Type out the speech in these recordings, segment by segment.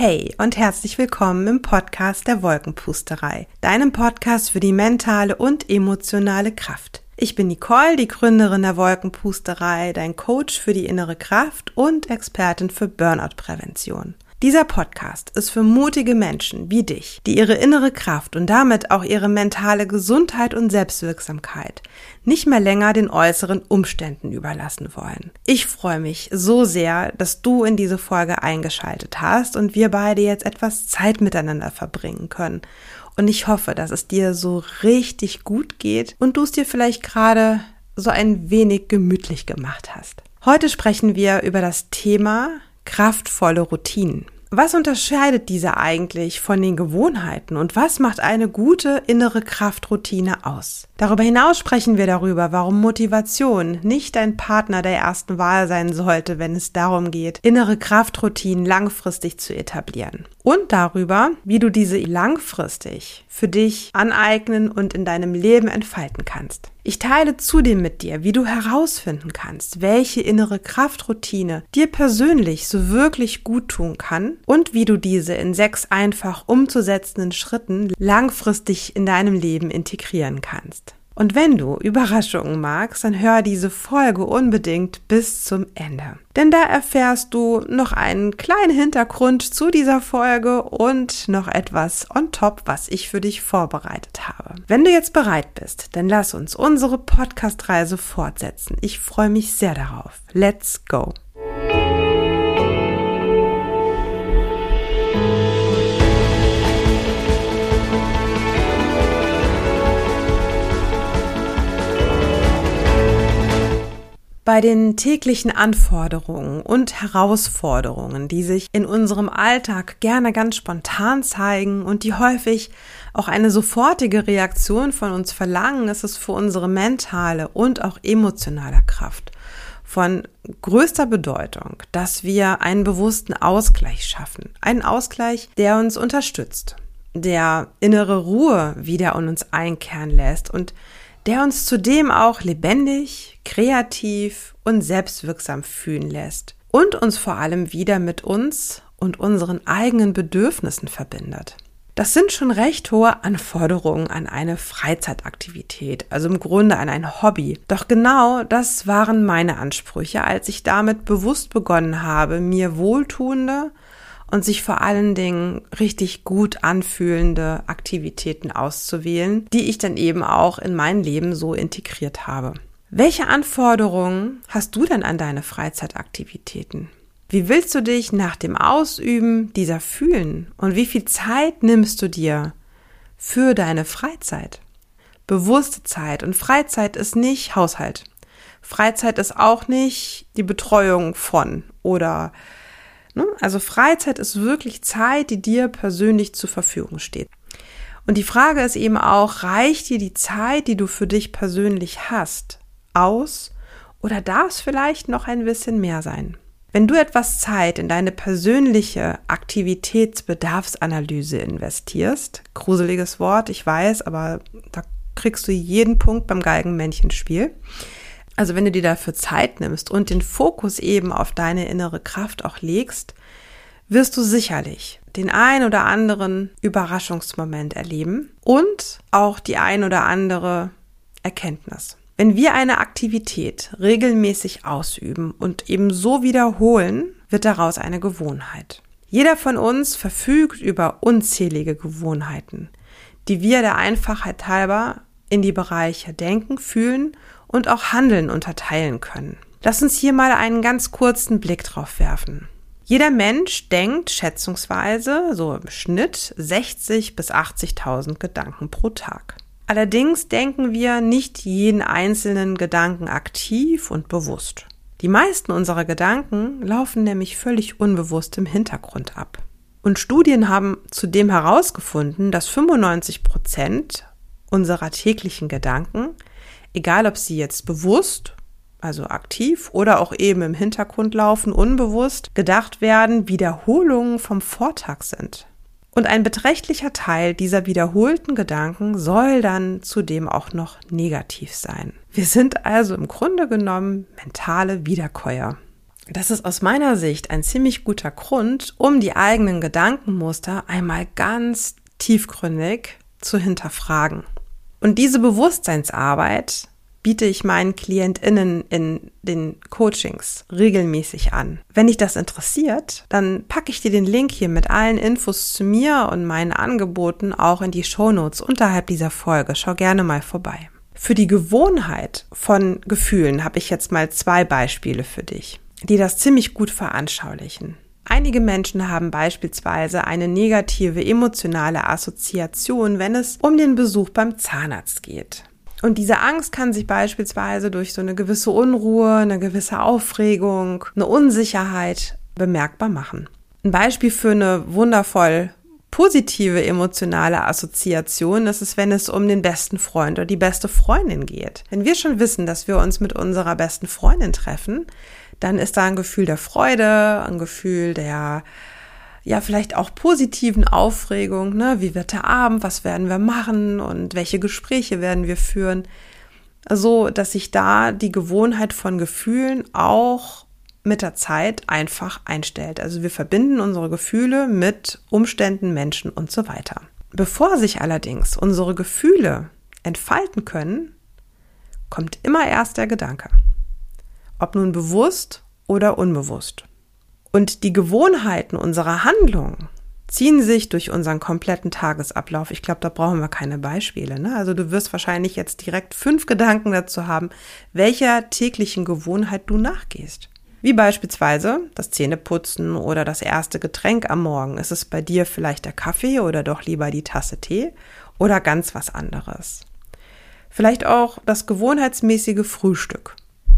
Hey und herzlich willkommen im Podcast der Wolkenpusterei, deinem Podcast für die mentale und emotionale Kraft. Ich bin Nicole, die Gründerin der Wolkenpusterei, dein Coach für die innere Kraft und Expertin für Burnout-Prävention. Dieser Podcast ist für mutige Menschen wie dich, die ihre innere Kraft und damit auch ihre mentale Gesundheit und Selbstwirksamkeit nicht mehr länger den äußeren Umständen überlassen wollen. Ich freue mich so sehr, dass du in diese Folge eingeschaltet hast und wir beide jetzt etwas Zeit miteinander verbringen können. Und ich hoffe, dass es dir so richtig gut geht und du es dir vielleicht gerade so ein wenig gemütlich gemacht hast. Heute sprechen wir über das Thema kraftvolle Routinen. Was unterscheidet diese eigentlich von den Gewohnheiten und was macht eine gute innere Kraftroutine aus? Darüber hinaus sprechen wir darüber, warum Motivation nicht dein Partner der ersten Wahl sein sollte, wenn es darum geht, innere Kraftroutinen langfristig zu etablieren. Und darüber, wie du diese langfristig für dich aneignen und in deinem Leben entfalten kannst. Ich teile zudem mit dir, wie du herausfinden kannst, welche innere Kraftroutine dir persönlich so wirklich gut tun kann und wie du diese in 6 einfach umzusetzenden Schritten langfristig in deinem Leben integrieren kannst. Und wenn du Überraschungen magst, dann hör diese Folge unbedingt bis zum Ende. Denn da erfährst du noch einen kleinen Hintergrund zu dieser Folge und noch etwas on top, was ich für dich vorbereitet habe. Wenn du jetzt bereit bist, dann lass uns unsere Podcast-Reise fortsetzen. Ich freue mich sehr darauf. Let's go! Bei den täglichen Anforderungen und Herausforderungen, die sich in unserem Alltag gerne ganz spontan zeigen und die häufig auch eine sofortige Reaktion von uns verlangen, ist es für unsere mentale und auch emotionale Kraft von größter Bedeutung, dass wir einen bewussten Ausgleich schaffen. Einen Ausgleich, der uns unterstützt, der innere Ruhe wieder in uns einkehren lässt und der uns zudem auch lebendig, kreativ und selbstwirksam fühlen lässt und uns vor allem wieder mit uns und unseren eigenen Bedürfnissen verbindet. Das sind schon recht hohe Anforderungen an eine Freizeitaktivität, also im Grunde an ein Hobby. Doch genau das waren meine Ansprüche, als ich damit bewusst begonnen habe, mir wohltuende und sich vor allen Dingen richtig gut anfühlende Aktivitäten auszuwählen, die ich dann eben auch in mein Leben so integriert habe. Welche Anforderungen hast du denn an deine Freizeitaktivitäten? Wie willst du dich nach dem Ausüben dieser fühlen? Und wie viel Zeit nimmst du dir für deine Freizeit? Bewusste Zeit. Und Freizeit ist nicht Haushalt. Freizeit ist auch nicht die Betreuung von oder also Freizeit ist wirklich Zeit, die dir persönlich zur Verfügung steht. Und die Frage ist eben auch, reicht dir die Zeit, die du für dich persönlich hast, aus oder darf es vielleicht noch ein bisschen mehr sein? Wenn du etwas Zeit in deine persönliche Aktivitätsbedarfsanalyse investierst, gruseliges Wort, ich weiß, aber da kriegst du jeden Punkt beim Geigenmännchenspiel. Also wenn du dir dafür Zeit nimmst und den Fokus eben auf deine innere Kraft auch legst, wirst du sicherlich den ein oder anderen Überraschungsmoment erleben und auch die ein oder andere Erkenntnis. Wenn wir eine Aktivität regelmäßig ausüben und eben so wiederholen, wird daraus eine Gewohnheit. Jeder von uns verfügt über unzählige Gewohnheiten, die wir der Einfachheit halber in die Bereiche Denken, Fühlen und auch Handeln unterteilen können. Lass uns hier mal einen ganz kurzen Blick drauf werfen. Jeder Mensch denkt schätzungsweise, so im Schnitt, 60.000 bis 80.000 Gedanken pro Tag. Allerdings denken wir nicht jeden einzelnen Gedanken aktiv und bewusst. Die meisten unserer Gedanken laufen nämlich völlig unbewusst im Hintergrund ab. Und Studien haben zudem herausgefunden, dass 95% unserer täglichen Gedanken, egal ob sie jetzt bewusst, also aktiv oder auch eben im Hintergrund laufen, unbewusst gedacht werden, Wiederholungen vom Vortag sind. Und ein beträchtlicher Teil dieser wiederholten Gedanken soll dann zudem auch noch negativ sein. Wir sind also im Grunde genommen mentale Wiederkäuer. Das ist aus meiner Sicht ein ziemlich guter Grund, um die eigenen Gedankenmuster einmal ganz tiefgründig zu hinterfragen. Und diese Bewusstseinsarbeit biete ich meinen KlientInnen in den Coachings regelmäßig an. Wenn dich das interessiert, dann packe ich dir den Link hier mit allen Infos zu mir und meinen Angeboten auch in die Shownotes unterhalb dieser Folge. Schau gerne mal vorbei. Für die Gewohnheit von Gefühlen habe ich jetzt mal 2 Beispiele für dich, die das ziemlich gut veranschaulichen. Einige Menschen haben beispielsweise eine negative emotionale Assoziation, wenn es um den Besuch beim Zahnarzt geht. Und diese Angst kann sich beispielsweise durch so eine gewisse Unruhe, eine gewisse Aufregung, eine Unsicherheit bemerkbar machen. Ein Beispiel für eine wundervoll positive emotionale Assoziation ist es, wenn es um den besten Freund oder die beste Freundin geht. Wenn wir schon wissen, dass wir uns mit unserer besten Freundin treffen, dann ist da ein Gefühl der Freude, ein Gefühl der vielleicht auch positiven Aufregung, ne? Wie wird der Abend, was werden wir machen und welche Gespräche werden wir führen, so dass sich da die Gewohnheit von Gefühlen auch mit der Zeit einfach einstellt. Also wir verbinden unsere Gefühle mit Umständen, Menschen und so weiter. Bevor sich allerdings unsere Gefühle entfalten können, kommt immer erst der Gedanke, ob nun bewusst oder unbewusst. Und die Gewohnheiten unserer Handlung ziehen sich durch unseren kompletten Tagesablauf. Ich glaube, da brauchen wir keine Beispiele, ne? Also du wirst wahrscheinlich jetzt direkt 5 Gedanken dazu haben, welcher täglichen Gewohnheit du nachgehst. Wie beispielsweise das Zähneputzen oder das erste Getränk am Morgen. Ist es bei dir vielleicht der Kaffee oder doch lieber die Tasse Tee oder ganz was anderes? Vielleicht auch das gewohnheitsmäßige Frühstück,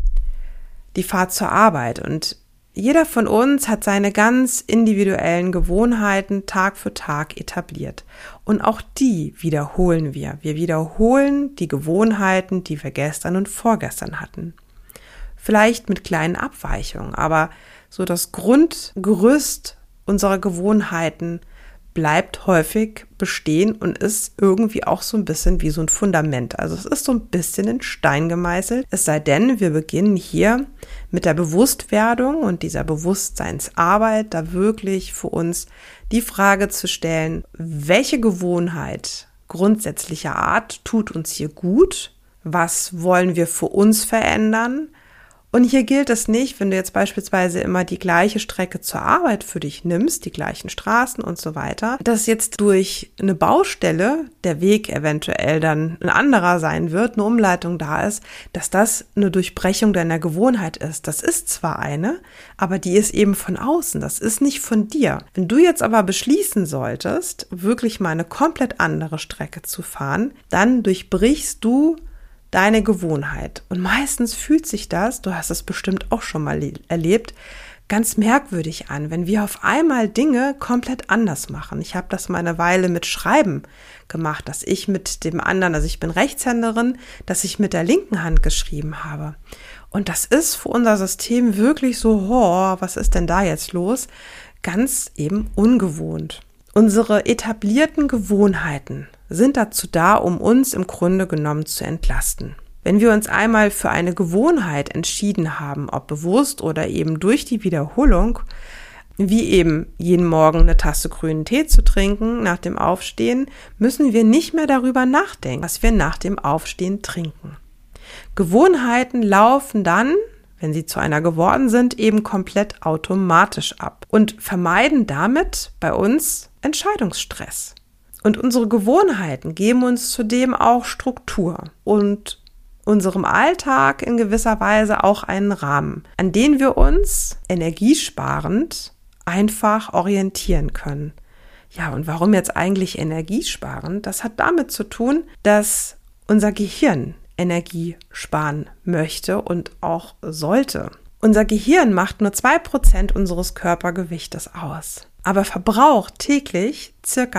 die Fahrt zur Arbeit. Und jeder von uns hat seine ganz individuellen Gewohnheiten Tag für Tag etabliert. Und auch die wiederholen wir. Wir wiederholen die Gewohnheiten, die wir gestern und vorgestern hatten. Vielleicht mit kleinen Abweichungen, aber so das Grundgerüst unserer Gewohnheiten bleibt häufig bestehen und ist irgendwie auch so ein bisschen wie so ein Fundament. Also es ist so ein bisschen in Stein gemeißelt. Es sei denn, wir beginnen hier mit der Bewusstwerdung und dieser Bewusstseinsarbeit, da wirklich für uns die Frage zu stellen, welche Gewohnheit grundsätzlicher Art tut uns hier gut? Was wollen wir für uns verändern? Und hier gilt es nicht, wenn du jetzt beispielsweise immer die gleiche Strecke zur Arbeit für dich nimmst, die gleichen Straßen und so weiter, dass jetzt durch eine Baustelle der Weg eventuell dann ein anderer sein wird, eine Umleitung da ist, dass das eine Durchbrechung deiner Gewohnheit ist. Das ist zwar eine, aber die ist eben von außen, das ist nicht von dir. Wenn du jetzt aber beschließen solltest, wirklich mal eine komplett andere Strecke zu fahren, dann durchbrichst du deine Gewohnheit. Und meistens fühlt sich das, du hast es bestimmt auch schon mal erlebt, ganz merkwürdig an, wenn wir auf einmal Dinge komplett anders machen. Ich habe das mal eine Weile mit Schreiben gemacht, dass ich mit dem anderen, also ich bin Rechtshänderin, dass ich mit der linken Hand geschrieben habe. Und das ist für unser System wirklich so, was ist denn da jetzt los? Ganz eben ungewohnt. Unsere etablierten Gewohnheiten sind dazu da, um uns im Grunde genommen zu entlasten. Wenn wir uns einmal für eine Gewohnheit entschieden haben, ob bewusst oder eben durch die Wiederholung, wie eben jeden Morgen eine Tasse grünen Tee zu trinken nach dem Aufstehen, müssen wir nicht mehr darüber nachdenken, was wir nach dem Aufstehen trinken. Gewohnheiten laufen dann, wenn sie zu einer geworden sind, eben komplett automatisch ab und vermeiden damit bei uns Entscheidungsstress. Und unsere Gewohnheiten geben uns zudem auch Struktur und unserem Alltag in gewisser Weise auch einen Rahmen, an den wir uns energiesparend einfach orientieren können. Ja, und warum jetzt eigentlich energiesparend? Das hat damit zu tun, dass unser Gehirn Energie sparen möchte und auch sollte. Unser Gehirn macht nur 2% unseres Körpergewichtes aus, aber verbraucht täglich circa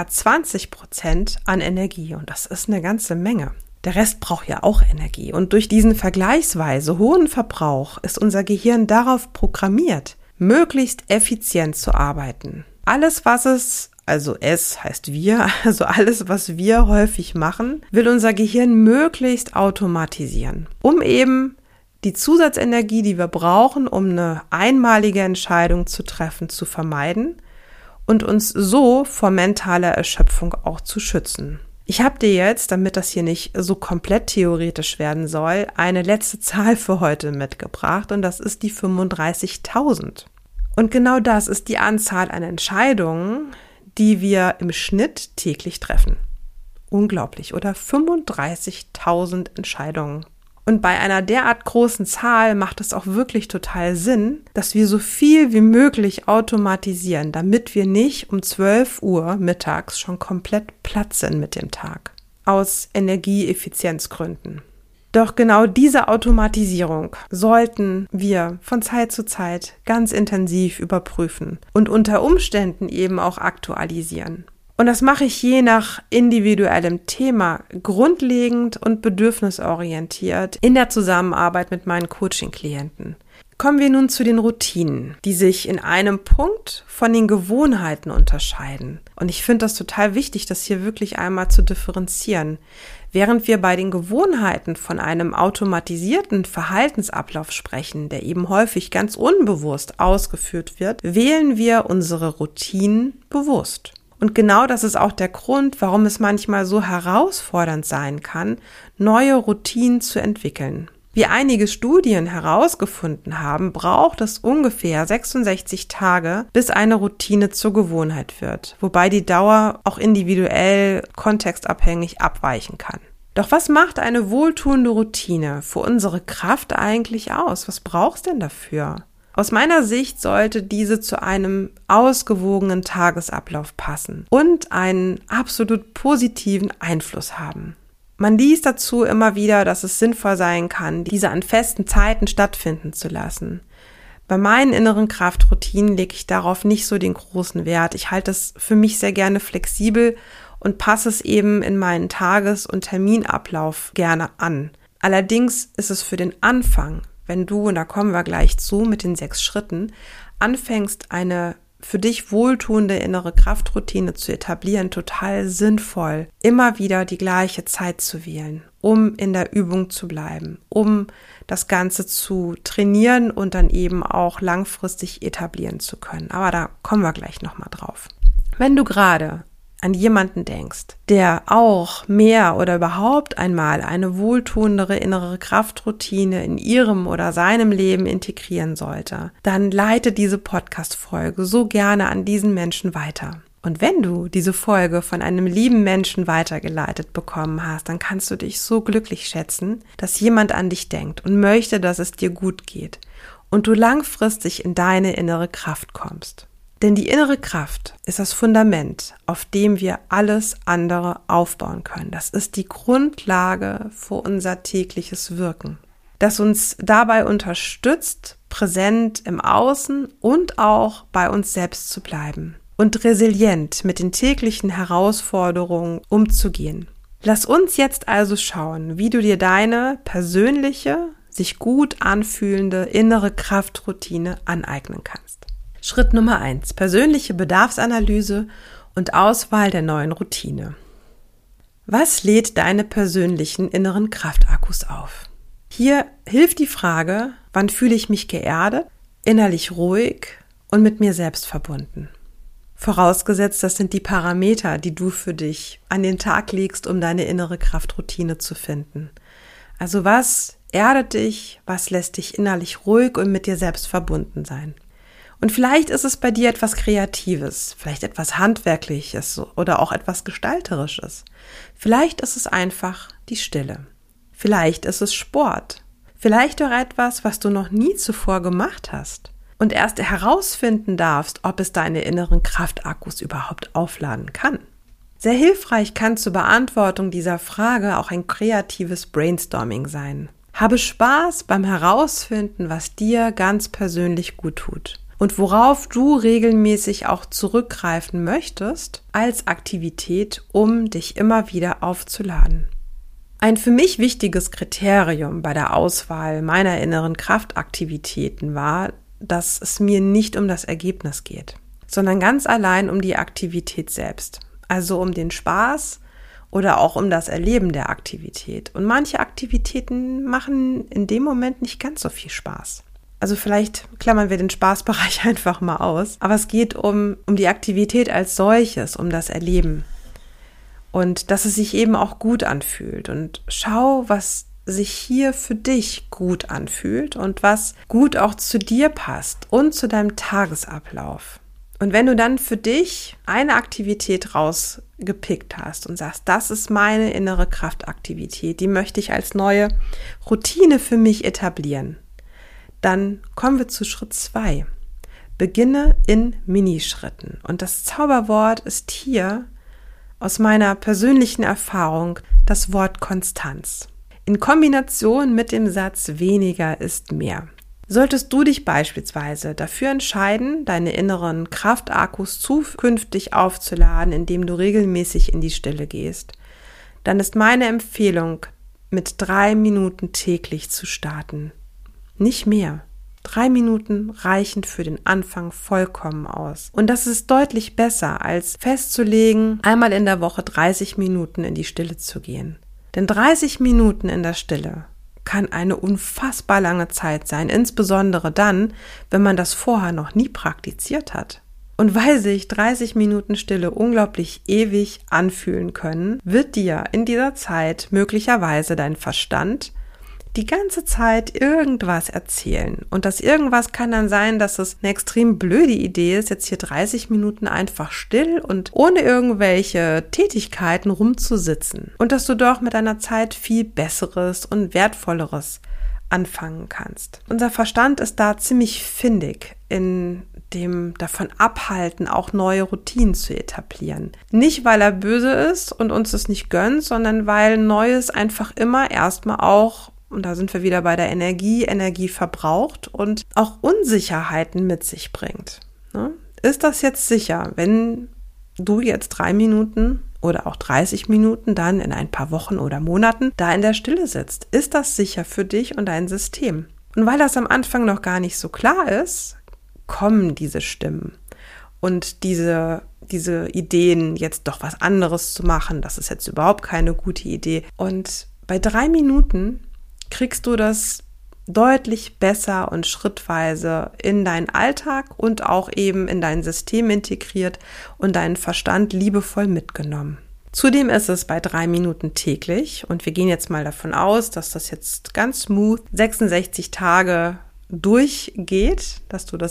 20% an Energie und das ist eine ganze Menge. Der Rest braucht ja auch Energie und durch diesen vergleichsweise hohen Verbrauch ist unser Gehirn darauf programmiert, möglichst effizient zu arbeiten. Alles, was es, also es heißt wir, also alles, was wir häufig machen, will unser Gehirn möglichst automatisieren, um eben die Zusatzenergie, die wir brauchen, um eine einmalige Entscheidung zu treffen, zu vermeiden und uns so vor mentaler Erschöpfung auch zu schützen. Ich habe dir jetzt, damit das hier nicht so komplett theoretisch werden soll, eine letzte Zahl für heute mitgebracht und das ist die 35.000. Und genau das ist die Anzahl an Entscheidungen, die wir im Schnitt täglich treffen. Unglaublich, oder? 35.000 Entscheidungen. Und bei einer derart großen Zahl macht es auch wirklich total Sinn, dass wir so viel wie möglich automatisieren, damit wir nicht um 12 Uhr mittags schon komplett platt sind mit dem Tag. Aus Energieeffizienzgründen. Doch genau diese Automatisierung sollten wir von Zeit zu Zeit ganz intensiv überprüfen und unter Umständen eben auch aktualisieren. Und das mache ich je nach individuellem Thema grundlegend und bedürfnisorientiert in der Zusammenarbeit mit meinen Coaching-Klienten. Kommen wir nun zu den Routinen, die sich in einem Punkt von den Gewohnheiten unterscheiden. Und ich finde das total wichtig, das hier wirklich einmal zu differenzieren. Während wir bei den Gewohnheiten von einem automatisierten Verhaltensablauf sprechen, der eben häufig ganz unbewusst ausgeführt wird, wählen wir unsere Routinen bewusst. Und genau das ist auch der Grund, warum es manchmal so herausfordernd sein kann, neue Routinen zu entwickeln. Wie einige Studien herausgefunden haben, braucht es ungefähr 66 Tage, bis eine Routine zur Gewohnheit wird, wobei die Dauer auch individuell kontextabhängig abweichen kann. Doch was macht eine wohltuende Routine für unsere Kraft eigentlich aus? Was brauchst du denn dafür? Aus meiner Sicht sollte diese zu einem ausgewogenen Tagesablauf passen und einen absolut positiven Einfluss haben. Man liest dazu immer wieder, dass es sinnvoll sein kann, diese an festen Zeiten stattfinden zu lassen. Bei meinen inneren Kraftroutinen lege ich darauf nicht so den großen Wert. Ich halte es für mich sehr gerne flexibel und passe es eben in meinen Tages- und Terminablauf gerne an. Allerdings ist es für den Anfang, wenn du, und da kommen wir gleich zu mit den 6 Schritten, anfängst, eine für dich wohltuende innere Kraftroutine zu etablieren, total sinnvoll, immer wieder die gleiche Zeit zu wählen, um in der Übung zu bleiben, um das Ganze zu trainieren und dann eben auch langfristig etablieren zu können. Aber da kommen wir gleich nochmal drauf. Wenn du gerade an jemanden denkst, der auch mehr oder überhaupt einmal eine wohltuendere innere Kraftroutine in ihrem oder seinem Leben integrieren sollte, dann leite diese Podcast-Folge so gerne an diesen Menschen weiter. Und wenn du diese Folge von einem lieben Menschen weitergeleitet bekommen hast, dann kannst du dich so glücklich schätzen, dass jemand an dich denkt und möchte, dass es dir gut geht und du langfristig in deine innere Kraft kommst. Denn die innere Kraft ist das Fundament, auf dem wir alles andere aufbauen können. Das ist die Grundlage für unser tägliches Wirken, das uns dabei unterstützt, präsent im Außen und auch bei uns selbst zu bleiben und resilient mit den täglichen Herausforderungen umzugehen. Lass uns jetzt also schauen, wie du dir deine persönliche, sich gut anfühlende innere Kraftroutine aneignen kannst. Schritt Nummer 1. Persönliche Bedarfsanalyse und Auswahl der neuen Routine. Was lädt deine persönlichen inneren Kraftakkus auf? Hier hilft die Frage, wann fühle ich mich geerdet, innerlich ruhig und mit mir selbst verbunden? Vorausgesetzt, das sind die Parameter, die du für dich an den Tag legst, um deine innere Kraftroutine zu finden. Also was erdet dich, was lässt dich innerlich ruhig und mit dir selbst verbunden sein? Und vielleicht ist es bei dir etwas Kreatives, vielleicht etwas Handwerkliches oder auch etwas Gestalterisches. Vielleicht ist es einfach die Stille. Vielleicht ist es Sport. Vielleicht auch etwas, was du noch nie zuvor gemacht hast und erst herausfinden darfst, ob es deine inneren Kraftakkus überhaupt aufladen kann. Sehr hilfreich kann zur Beantwortung dieser Frage auch ein kreatives Brainstorming sein. Habe Spaß beim Herausfinden, was dir ganz persönlich gut tut und worauf du regelmäßig auch zurückgreifen möchtest als Aktivität, um dich immer wieder aufzuladen. Ein für mich wichtiges Kriterium bei der Auswahl meiner inneren Kraftaktivitäten war, dass es mir nicht um das Ergebnis geht, sondern ganz allein um die Aktivität selbst, also um den Spaß oder auch um das Erleben der Aktivität. Und manche Aktivitäten machen in dem Moment nicht ganz so viel Spaß. Also vielleicht klammern wir den Spaßbereich einfach mal aus. Aber es geht um die Aktivität als solches, um das Erleben. Und dass es sich eben auch gut anfühlt. Und schau, was sich hier für dich gut anfühlt und was gut auch zu dir passt und zu deinem Tagesablauf. Und wenn du dann für dich eine Aktivität rausgepickt hast und sagst, das ist meine innere Kraftaktivität, die möchte ich als neue Routine für mich etablieren, dann kommen wir zu Schritt 2. Beginne in Minischritten. Und das Zauberwort ist hier aus meiner persönlichen Erfahrung das Wort Konstanz. In Kombination mit dem Satz weniger ist mehr. Solltest du dich beispielsweise dafür entscheiden, deine inneren Kraftakkus zukünftig aufzuladen, indem du regelmäßig in die Stille gehst, dann ist meine Empfehlung, mit 3 Minuten täglich zu starten. Nicht mehr. 3 Minuten reichen für den Anfang vollkommen aus. Und das ist deutlich besser, als festzulegen, einmal in der Woche 30 Minuten in die Stille zu gehen. Denn 30 Minuten in der Stille kann eine unfassbar lange Zeit sein, insbesondere dann, wenn man das vorher noch nie praktiziert hat. Und weil sich 30 Minuten Stille unglaublich ewig anfühlen können, wird dir in dieser Zeit möglicherweise dein Verstand die ganze Zeit irgendwas erzählen. Und das irgendwas kann dann sein, dass es eine extrem blöde Idee ist, jetzt hier 30 Minuten einfach still und ohne irgendwelche Tätigkeiten rumzusitzen. Und dass du doch mit deiner Zeit viel Besseres und Wertvolleres anfangen kannst. Unser Verstand ist da ziemlich findig in dem davon abhalten, auch neue Routinen zu etablieren. Nicht, weil er böse ist und uns das nicht gönnt, sondern weil Neues einfach immer erstmal auch, und da sind wir wieder bei der Energie verbraucht und auch Unsicherheiten mit sich bringt. Ist das jetzt sicher, wenn du jetzt 3 Minuten oder auch 30 Minuten dann in ein paar Wochen oder Monaten da in der Stille sitzt? Ist das sicher für dich und dein System? Und weil das am Anfang noch gar nicht so klar ist, kommen diese Stimmen und diese Ideen, jetzt doch was anderes zu machen, das ist jetzt überhaupt keine gute Idee. Und bei 3 Minuten kriegst du das deutlich besser und schrittweise in deinen Alltag und auch eben in dein System integriert und deinen Verstand liebevoll mitgenommen. Zudem ist es bei 3 Minuten täglich, und wir gehen jetzt mal davon aus, dass das jetzt ganz smooth 66 Tage durchgeht, dass du das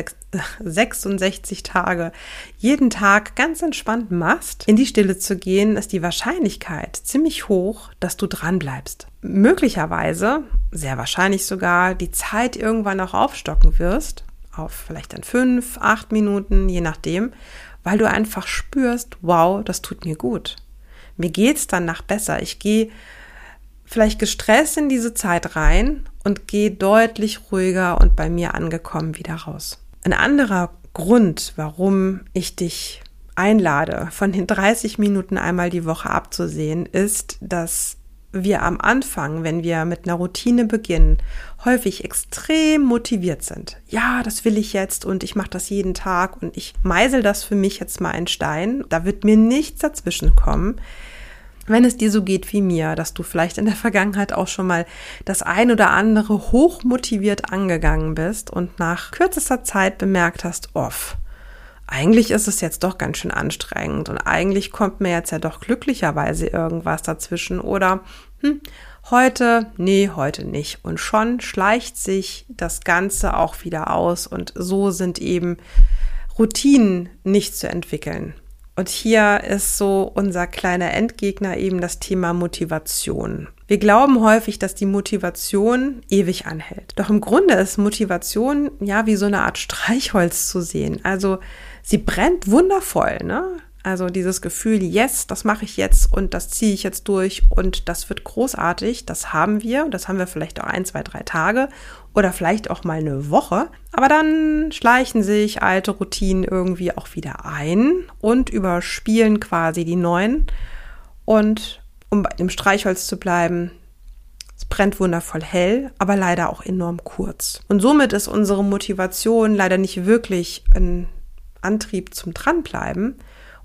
66 Tage jeden Tag ganz entspannt machst. In die Stille zu gehen, ist die Wahrscheinlichkeit ziemlich hoch, dass du dran bleibst. Möglicherweise, sehr wahrscheinlich sogar, die Zeit irgendwann auch aufstocken wirst, auf vielleicht dann 5, 8 Minuten, je nachdem, weil du einfach spürst, wow, das tut mir gut. Mir geht's danach besser. Ich gehe vielleicht gestresst in diese Zeit rein und gehe deutlich ruhiger und bei mir angekommen wieder raus. Ein anderer Grund, warum ich dich einlade, von den 30 Minuten einmal die Woche abzusehen, ist, dass wir am Anfang, wenn wir mit einer Routine beginnen, häufig extrem motiviert sind. Ja, das will ich jetzt und ich mache das jeden Tag und ich meisel das für mich jetzt mal in Stein. Da wird mir nichts dazwischen kommen. Wenn es dir so geht wie mir, dass du vielleicht in der Vergangenheit auch schon mal das ein oder andere hochmotiviert angegangen bist und nach kürzester Zeit bemerkt hast, eigentlich ist es jetzt doch ganz schön anstrengend und eigentlich kommt mir jetzt ja doch glücklicherweise irgendwas dazwischen oder heute nicht. Und schon schleicht sich das Ganze auch wieder aus und so sind eben Routinen nicht zu entwickeln. Und hier ist so unser kleiner Endgegner eben das Thema Motivation. Wir glauben häufig, dass die Motivation ewig anhält. Doch im Grunde ist Motivation ja wie so eine Art Streichholz zu sehen. Also sie brennt wundervoll, ne? Also dieses Gefühl, yes, das mache ich jetzt und das ziehe ich jetzt durch und das wird großartig, das haben wir. Und das haben wir vielleicht auch 1, 2, 3 Tage oder vielleicht auch mal eine Woche. Aber dann schleichen sich alte Routinen irgendwie auch wieder ein und überspielen quasi die neuen. Und um bei dem Streichholz zu bleiben, es brennt wundervoll hell, aber leider auch enorm kurz. Und somit ist unsere Motivation leider nicht wirklich ein Antrieb zum Dranbleiben.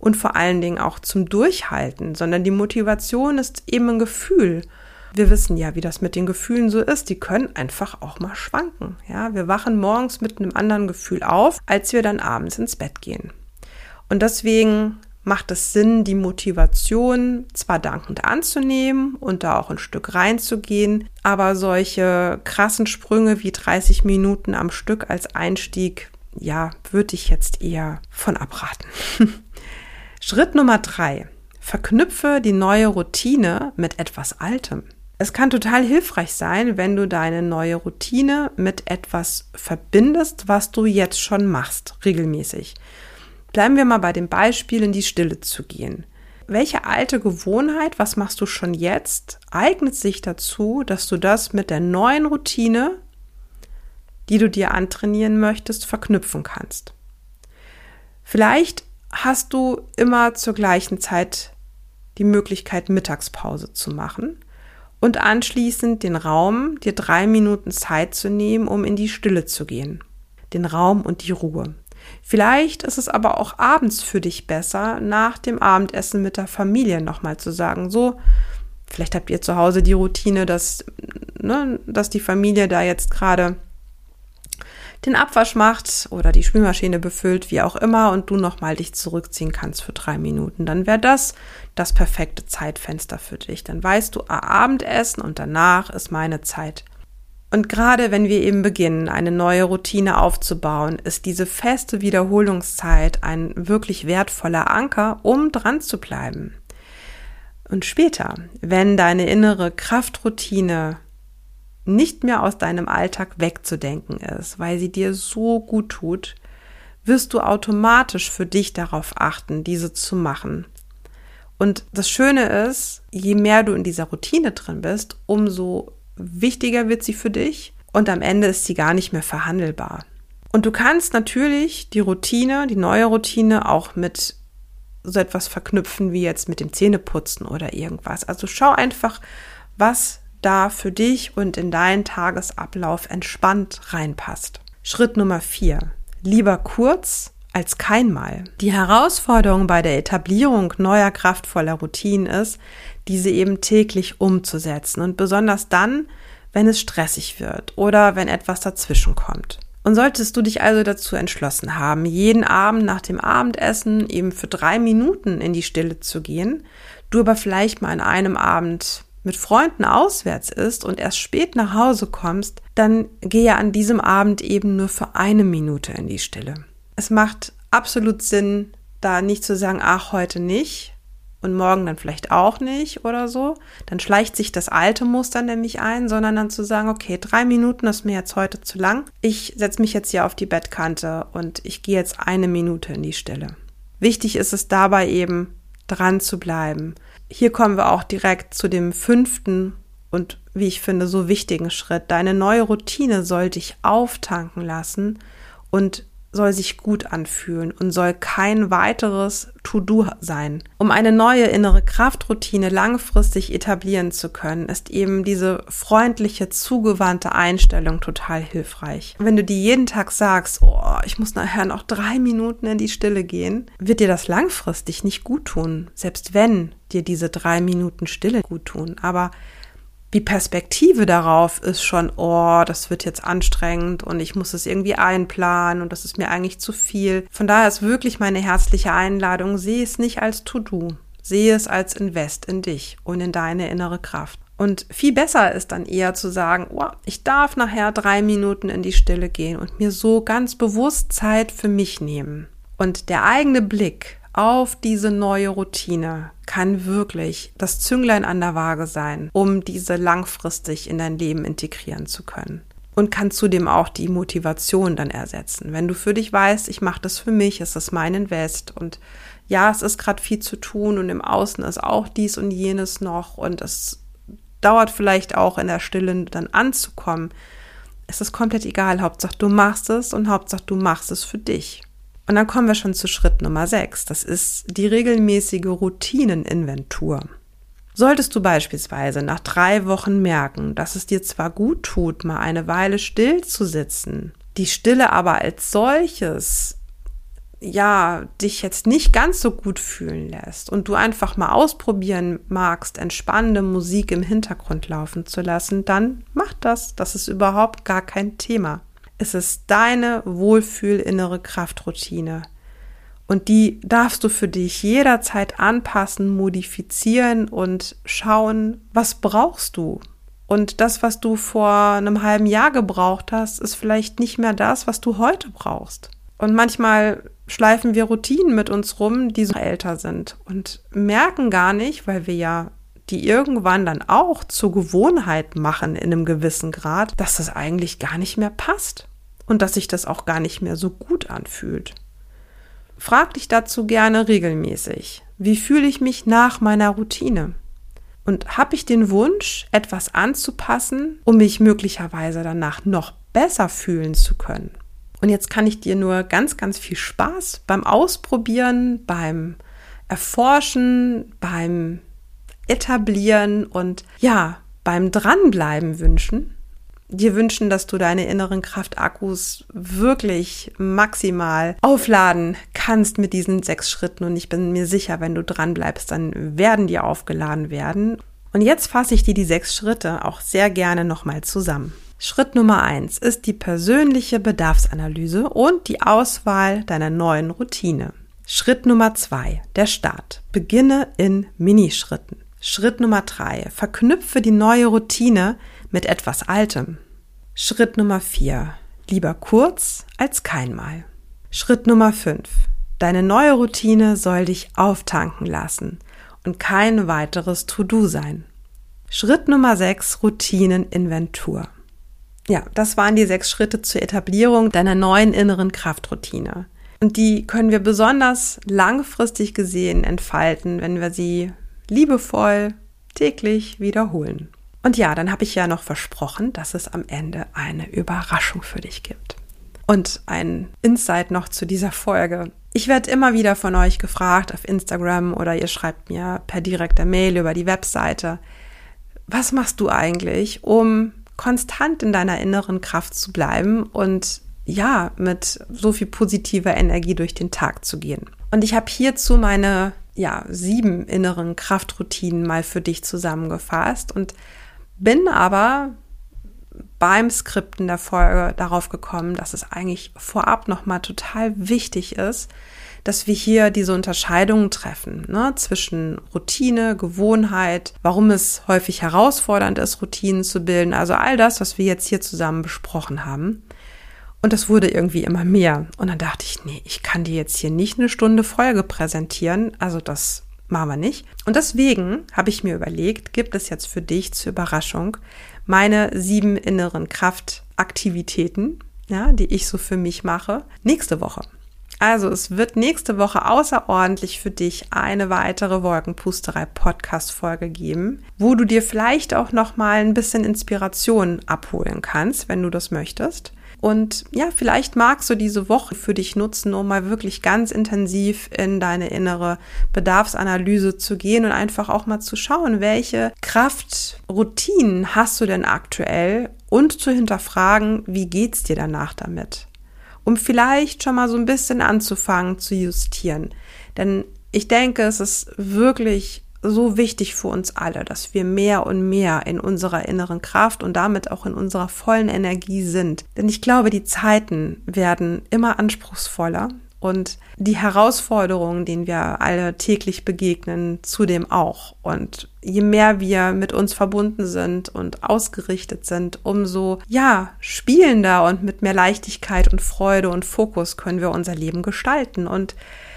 und vor allen Dingen auch zum Durchhalten, sondern die Motivation ist eben ein Gefühl. Wir wissen ja, wie das mit den Gefühlen so ist. Die können einfach auch mal schwanken. Ja, wir wachen morgens mit einem anderen Gefühl auf, als wir dann abends ins Bett gehen. Und deswegen macht es Sinn, die Motivation zwar dankend anzunehmen und da auch ein Stück reinzugehen, aber solche krassen Sprünge wie 30 Minuten am Stück als Einstieg, ja, würde ich jetzt eher von abraten. Schritt Nummer 3. Verknüpfe die neue Routine mit etwas Altem. Es kann total hilfreich sein, wenn du deine neue Routine mit etwas verbindest, was du jetzt schon machst, regelmäßig. Bleiben wir mal bei dem Beispiel, in die Stille zu gehen. Welche alte Gewohnheit, was machst du schon jetzt, eignet sich dazu, dass du das mit der neuen Routine, die du dir antrainieren möchtest, verknüpfen kannst? Vielleicht hast du immer zur gleichen Zeit die Möglichkeit, Mittagspause zu machen und anschließend den Raum, dir 3 Minuten Zeit zu nehmen, um in die Stille zu gehen. Den Raum und die Ruhe. Vielleicht ist es aber auch abends für dich besser, nach dem Abendessen mit der Familie nochmal zu sagen, so, vielleicht habt ihr zu Hause die Routine, dass die Familie da jetzt gerade den Abwasch macht oder die Spülmaschine befüllt, wie auch immer, und du nochmal dich zurückziehen kannst für 3 Minuten. Dann wäre das perfekte Zeitfenster für dich. Dann weißt du, Abendessen und danach ist meine Zeit. Und gerade wenn wir eben beginnen, eine neue Routine aufzubauen, ist diese feste Wiederholungszeit ein wirklich wertvoller Anker, um dran zu bleiben. Und später, wenn deine innere Kraftroutine nicht mehr aus deinem Alltag wegzudenken ist, weil sie dir so gut tut, wirst du automatisch für dich darauf achten, diese zu machen. Und das Schöne ist, je mehr du in dieser Routine drin bist, umso wichtiger wird sie für dich und am Ende ist sie gar nicht mehr verhandelbar. Und du kannst natürlich die Routine, die neue Routine auch mit so etwas verknüpfen wie jetzt mit dem Zähneputzen oder irgendwas. Also schau einfach, was da für dich und in deinen Tagesablauf entspannt reinpasst. Schritt Nummer 4. Lieber kurz als keinmal. Die Herausforderung bei der Etablierung neuer kraftvoller Routinen ist, diese eben täglich umzusetzen und besonders dann, wenn es stressig wird oder wenn etwas dazwischen kommt. Und solltest du dich also dazu entschlossen haben, jeden Abend nach dem Abendessen eben für 3 Minuten in die Stille zu gehen, du aber vielleicht mal an einem Abend mit Freunden auswärts isst und erst spät nach Hause kommst, dann gehe an diesem Abend eben nur für 1 Minute in die Stille. Es macht absolut Sinn, da nicht zu sagen, ach, heute nicht und morgen dann vielleicht auch nicht oder so. Dann schleicht sich das alte Muster nämlich ein, sondern dann zu sagen, okay, 3 Minuten ist mir jetzt heute zu lang. Ich setze mich jetzt hier auf die Bettkante und ich gehe jetzt 1 Minute in die Stille. Wichtig ist es dabei eben, dran zu bleiben. Hier kommen wir auch direkt zu dem 5. und, wie ich finde, so wichtigen Schritt. Deine neue Routine soll dich auftanken lassen und soll sich gut anfühlen und soll kein weiteres To-Do sein. Um eine neue innere Kraftroutine langfristig etablieren zu können, ist eben diese freundliche, zugewandte Einstellung total hilfreich. Wenn du dir jeden Tag sagst, oh, ich muss nachher noch 3 Minuten in die Stille gehen, wird dir das langfristig nicht gut tun, selbst wenn dir diese 3 Minuten Stille gut tun. Aber die Perspektive darauf ist schon, oh, das wird jetzt anstrengend und ich muss es irgendwie einplanen und das ist mir eigentlich zu viel. Von daher ist wirklich meine herzliche Einladung, sehe es nicht als To-Do, sehe es als Invest in dich und in deine innere Kraft. Und viel besser ist dann eher zu sagen, oh, ich darf nachher 3 Minuten in die Stille gehen und mir so ganz bewusst Zeit für mich nehmen. Und der eigene Blick auf diese neue Routine kann wirklich das Zünglein an der Waage sein, um diese langfristig in dein Leben integrieren zu können. Und kann zudem auch die Motivation dann ersetzen. Wenn du für dich weißt, ich mache das für mich, es ist mein Invest und ja, es ist gerade viel zu tun und im Außen ist auch dies und jenes noch und es dauert vielleicht auch in der Stille dann anzukommen. Es ist komplett egal, Hauptsache du machst es und Hauptsache du machst es für dich. Und dann kommen wir schon zu Schritt Nummer 6. Das ist die regelmäßige Routineninventur. Solltest du beispielsweise nach 3 Wochen merken, dass es dir zwar gut tut, mal eine Weile still zu sitzen, die Stille aber als solches dich jetzt nicht ganz so gut fühlen lässt und du einfach mal ausprobieren magst, entspannende Musik im Hintergrund laufen zu lassen, dann mach das. Das ist überhaupt gar kein Thema. Es ist deine Wohlfühl-innere Kraftroutine. Und die darfst du für dich jederzeit anpassen, modifizieren und schauen, was brauchst du? Und das, was du vor einem halben Jahr gebraucht hast, ist vielleicht nicht mehr das, was du heute brauchst. Und manchmal schleifen wir Routinen mit uns rum, die so älter sind und merken gar nicht, weil wir ja die irgendwann dann auch zur Gewohnheit machen in einem gewissen Grad, dass das eigentlich gar nicht mehr passt und dass sich das auch gar nicht mehr so gut anfühlt. Frag dich dazu gerne regelmäßig, wie fühle ich mich nach meiner Routine? Und habe ich den Wunsch, etwas anzupassen, um mich möglicherweise danach noch besser fühlen zu können? Und jetzt kann ich dir nur ganz, ganz viel Spaß beim Ausprobieren, beim Erforschen, beim Etablieren und beim Dranbleiben wünschen. Dir wünschen, dass du deine inneren Kraftakkus wirklich maximal aufladen kannst mit diesen 6 Schritten. Und ich bin mir sicher, wenn du dran bleibst, dann werden die aufgeladen werden. Und jetzt fasse ich dir die 6 Schritte auch sehr gerne nochmal zusammen. Schritt Nummer 1 ist die persönliche Bedarfsanalyse und die Auswahl deiner neuen Routine. Schritt Nummer 2, der Start. Beginne in Minischritten. Schritt Nummer 3, verknüpfe die neue Routine mit etwas Altem. Schritt Nummer 4, lieber kurz als keinmal. Schritt Nummer 5, deine neue Routine soll dich auftanken lassen und kein weiteres To-Do sein. Schritt Nummer 6, Routineninventur. Ja, das waren die 6 Schritte zur Etablierung deiner neuen inneren Kraftroutine. Und die können wir besonders langfristig gesehen entfalten, wenn wir sie liebevoll täglich wiederholen. Und ja, dann habe ich ja noch versprochen, dass es am Ende eine Überraschung für dich gibt. Und ein Insight noch zu dieser Folge. Ich werde immer wieder von euch gefragt auf Instagram oder ihr schreibt mir per direkter Mail über die Webseite, was machst du eigentlich, um konstant in deiner inneren Kraft zu bleiben und mit so viel positiver Energie durch den Tag zu gehen. Und ich habe hierzu meine 7 inneren Kraftroutinen mal für dich zusammengefasst und bin aber beim Skripten der Folge darauf gekommen, dass es eigentlich vorab nochmal total wichtig ist, dass wir hier diese Unterscheidungen treffen, zwischen Routine, Gewohnheit, warum es häufig herausfordernd ist, Routinen zu bilden, also all das, was wir jetzt hier zusammen besprochen haben. Und das wurde irgendwie immer mehr. Und dann dachte ich, nee, ich kann dir jetzt hier nicht eine Stunde Folge präsentieren, also das machen wir nicht. Und deswegen habe ich mir überlegt, gibt es jetzt für dich zur Überraschung meine 7 inneren Kraftaktivitäten, die ich so für mich mache, nächste Woche. Also es wird nächste Woche außerordentlich für dich eine weitere Wolkenpusterei-Podcast-Folge geben, wo du dir vielleicht auch noch mal ein bisschen Inspiration abholen kannst, wenn du das möchtest. Und vielleicht magst du diese Woche für dich nutzen, um mal wirklich ganz intensiv in deine innere Bedarfsanalyse zu gehen und einfach auch mal zu schauen, welche Kraftroutinen hast du denn aktuell und zu hinterfragen, wie geht's dir danach damit? Um vielleicht schon mal so ein bisschen anzufangen zu justieren. Denn ich denke, es ist wirklich so wichtig für uns alle, dass wir mehr und mehr in unserer inneren Kraft und damit auch in unserer vollen Energie sind. Denn ich glaube, die Zeiten werden immer anspruchsvoller und die Herausforderungen, denen wir alle täglich begegnen, zudem auch. Und je mehr wir mit uns verbunden sind und ausgerichtet sind, umso spielender und mit mehr Leichtigkeit und Freude und Fokus können wir unser Leben gestalten. Und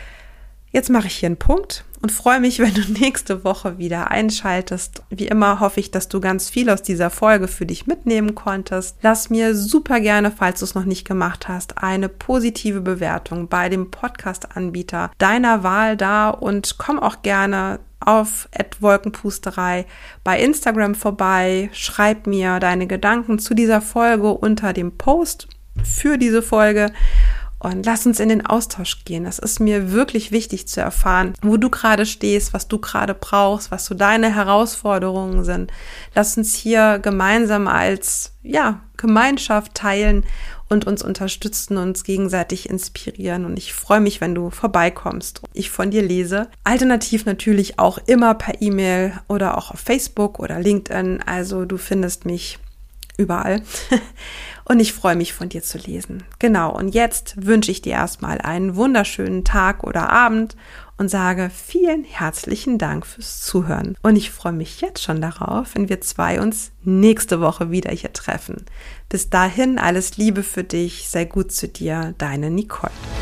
jetzt mache ich hier einen Punkt und freue mich, wenn du nächste Woche wieder einschaltest. Wie immer hoffe ich, dass du ganz viel aus dieser Folge für dich mitnehmen konntest. Lass mir super gerne, falls du es noch nicht gemacht hast, eine positive Bewertung bei dem Podcast-Anbieter deiner Wahl da und komm auch gerne auf @Wolkenpusterei bei Instagram vorbei. Schreib mir deine Gedanken zu dieser Folge unter dem Post für diese Folge. Und lass uns in den Austausch gehen. Das ist mir wirklich wichtig zu erfahren, wo du gerade stehst, was du gerade brauchst, was so deine Herausforderungen sind. Lass uns hier gemeinsam als Gemeinschaft teilen und uns unterstützen, uns gegenseitig inspirieren. Und ich freue mich, wenn du vorbeikommst und ich von dir lese. Alternativ natürlich auch immer per E-Mail oder auch auf Facebook oder LinkedIn. Also du findest mich überall. Und ich freue mich, von dir zu lesen. Genau, und jetzt wünsche ich dir erstmal einen wunderschönen Tag oder Abend und sage vielen herzlichen Dank fürs Zuhören. Und ich freue mich jetzt schon darauf, wenn wir zwei uns nächste Woche wieder hier treffen. Bis dahin alles Liebe für dich, sei gut zu dir, deine Nicole.